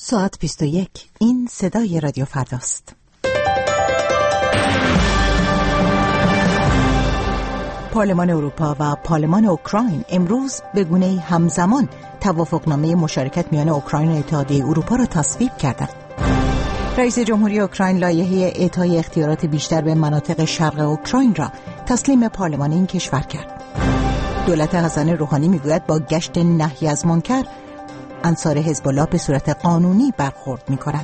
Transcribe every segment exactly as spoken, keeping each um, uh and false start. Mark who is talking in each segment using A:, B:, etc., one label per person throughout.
A: ساعت بیست و یک. این صدای رادیو فرداست. پارلمان اروپا و پارلمان اوکراین امروز به گونه‌ای همزمان توافقنامه مشارکت میان اوکراین و اتحادیه اروپا را تصویب کردند. رئیس جمهوری اوکراین لایحه اعطای اختیارات بیشتر به مناطق شرق اوکراین را تسلیم پارلمان این کشور کرد. دولت حسن روحانی میگوید با گشت نهی از منکر انصار حزب الله به صورت قانونی برخورد می‌کند.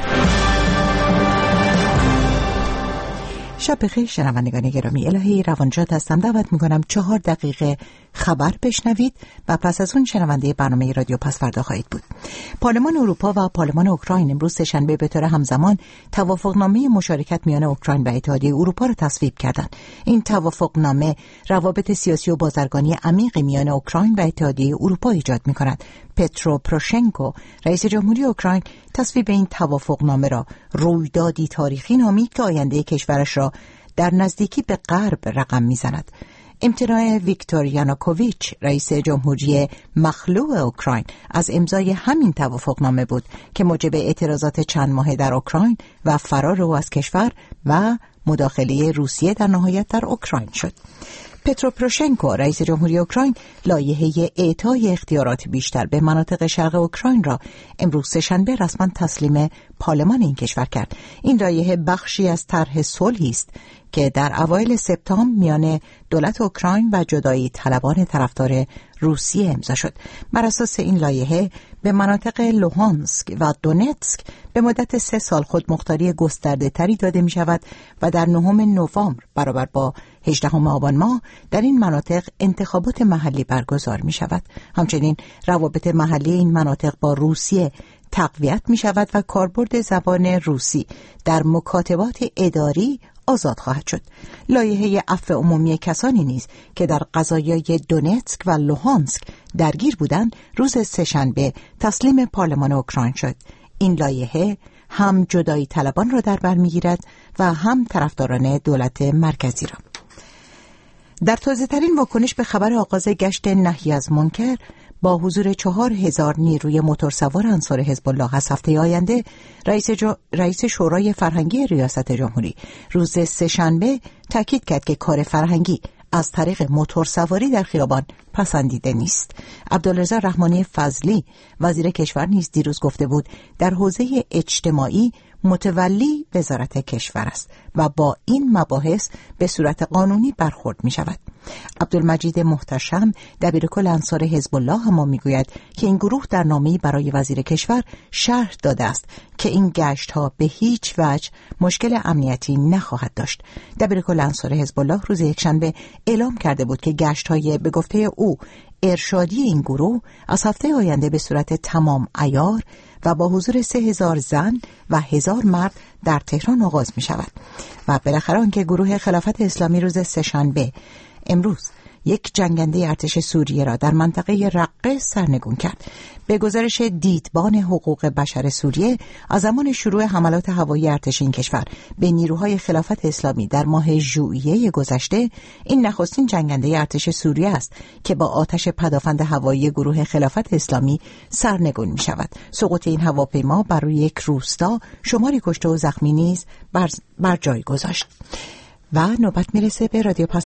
A: شب بخیر شنوندگان گرامی، الهی روانجات هستم. دعوت می‌کنم چهار دقیقه خبر بشنوید و پس از اون شنونده برنامه رادیو پس فردا خواهید بود. پارلمان اروپا و پارلمان اوکراین امروز سه‌شنبه به طور همزمان توافقنامه مشارکت میان اوکراین و اتحادیه اروپا را تصویب کردند. این توافقنامه روابط سیاسی و بازرگانی عمیقی میان اوکراین و اتحادیه اروپا ایجاد می‌کند. پترو پروشنکو رئیس جمهوری اوکراین تصویب این توافقنامه را رویدادی تاریخی نامید که آینده کشورش را در نزدیکی به غرب رقم می‌زند. امتناع ویکتور یانوکوویچ رئیس جمهوری مخلوع اوکراین از امضای همین توافقنامه بود که موجب اعتراضات چند ماهه در اوکراین و فرار او از کشور و مداخله روسیه در نهایت در اوکراین شد. پترو پروشنکو رئیس جمهوری اوکراین لایحه اعطای اختیارات بیشتر به مناطق شرق اوکراین را امروز سه‌شنبه رسما تسلیم پارلمان این کشور کرد. این لایحه بخشی از طرح صلحی است که در اوایل سپتامبر میان دولت اوکراین و جدایی طلبان طرفدار روسیه امضا شد. بر اساس این لایحه به مناطق لوهانسک و دونتسک به مدت سه سال خودمختاری گسترده تری داده می شود و در نهم نوامبر برابر با هجدهم آبان ماه در این مناطق انتخابات محلی برگزار می شود. همچنین روابط محلی این مناطق با روسیه تقویت می شود و کاربرد زبان روسی در مکاتبات اداری آزاد خواهد شد. لایحه عفو عمومی کسانی نیز که در قضایای دونتسک و لوهانسک درگیر بودند روز سه‌شنبه تسلیم پارلمان اوکراین شد. این لایحه هم جدایی طلبان را در بر می‌گیرد و هم طرفداران دولت مرکزی را. در تازه‌ترین واکنش به خبر آغاز گشت نهی از منکر با حضور چهار هزار نیروی موتورسوار انصار حزب الله از هفته آینده، رئیس, جو... رئیس شورای فرهنگی ریاست جمهوری روز سه‌شنبه تاکید کرد که کار فرهنگی از طریق موتورسواری در خیابان پسندیده نیست. عبدالرضا رحمانی فضلی وزیر کشور نیز دیروز گفته بود در حوزه اجتماعی متولی وزارت کشور است و با این مباحث به صورت قانونی برخورد می شود. عبدالمجید محتشم دبیرکل انصار حزب الله هم میگوید که این گروه در نامه‌ای برای وزیر کشور شرح داده است که این گشت ها به هیچ وجه مشکل امنیتی نخواهد داشت. دبیرکل انصار حزب الله روز یکشنبه اعلام کرده بود که گشت های به گفته او ارشادی این گروه از هفته آینده به صورت تمام عیار و با حضور سه هزار زن و هزار مرد در تهران آغاز می شود. و بالاخره آنکه گروه خلافت اسلامی روز سه‌شنبه امروز یک جنگنده ارتش سوریه را در منطقه رقه سرنگون کرد. به گزارش دیدبان حقوق بشر سوریه، از زمان شروع حملات هوایی ارتش این کشور به نیروهای خلافت اسلامی در ماه ژوئیه گذشته، این نخستین جنگنده ارتش سوریه است که با آتش پدافند هوایی گروه خلافت اسلامی سرنگون می شود. سقوط این هواپیما بر روی یک روستا شماری کشته و زخمی نیز بر, بر جای گذاشت. و نوبت میرسه به رادیو پس